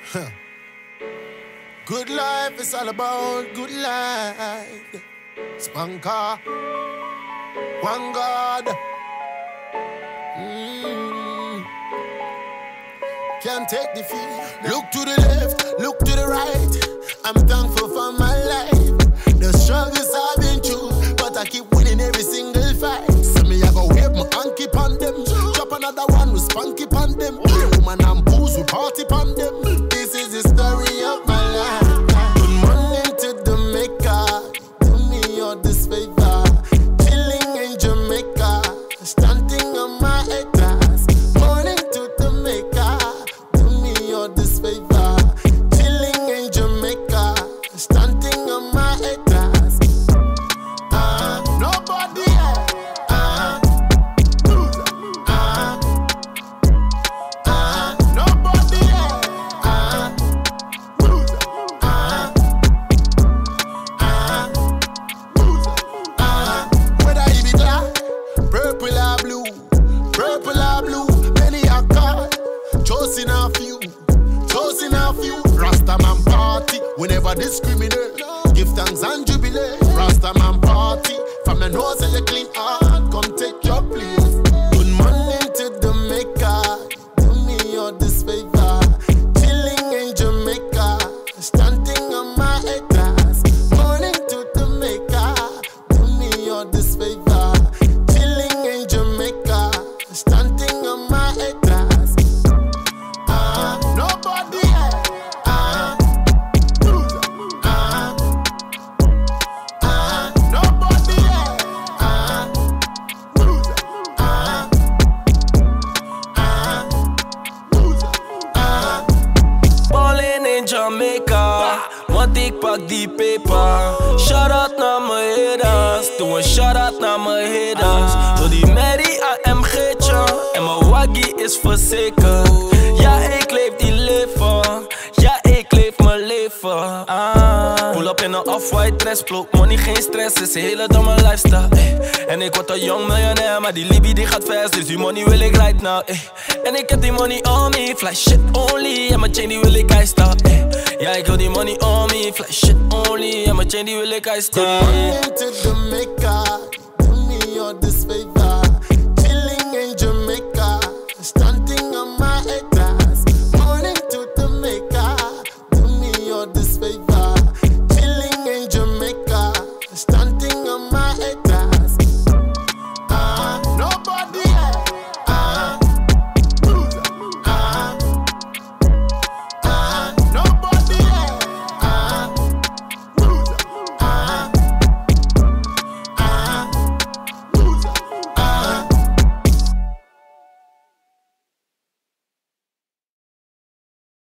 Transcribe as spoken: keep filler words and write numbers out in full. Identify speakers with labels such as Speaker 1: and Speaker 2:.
Speaker 1: Good life is all about good life. Spanker, one God. Mm. Can't take defeat. Look to the left, look to the right. I'm thankful for my life. The struggles I've been through, but I keep winning every single fight. So me I go wave my hanky on them. Drop another one with spunky on them. Woman and booze, we party on them. This is the story of my life. Good morning to the maker. Do me all this favor. Chilling in Jamaica. Standing on my haters. Morning to the maker. Do me all this favor. Chilling in Jamaica. Standing on my haters. Ah, uh, nobody. Ah, uh, ah, uh, ah, uh, nobody. Ah, uh, ah, ah, ah. Whether he be black, purple or blue, purple or blue, many are called, chosen a few, chosen a few. Rastaman party, we never discriminate. Give thanks and jubilate. Rastaman party, from your nose and your clean heart, come take your place. Good morning to the maker, do me all this favor. Chilling in Jamaica, standing on my haters. Morning to the maker, do me all this favor. Chilling in Jamaica, standing on my haters. Ah, uh, nobody. Ah, uh, ah, ah, nobody. Ah, ah, ah, ah.
Speaker 2: Ballin' in Jamaica, want ik pak die peper. Shout out naar mijn haters, doe een shout out naar mijn haters. Door die Mary A M G'tje en mijn waggie is verzekerd. Ja, ik leef die leven, ja, ik leef mijn leven. Ah. Pull up in een off-white dress, pluk money, geen stress, is een hele domme lifestyle. Eh. En ik word een jong miljonair, maar die Libby die gaat fast, dus die money wil ik right now. Eh. En ik heb die money on me, fly shit only, en mijn chain die wil ik ijstaan. Eh. Ja, ik wil die money on me, fly shit only, en mijn chain die wil ik ijstaan.
Speaker 1: Good morning to the maker,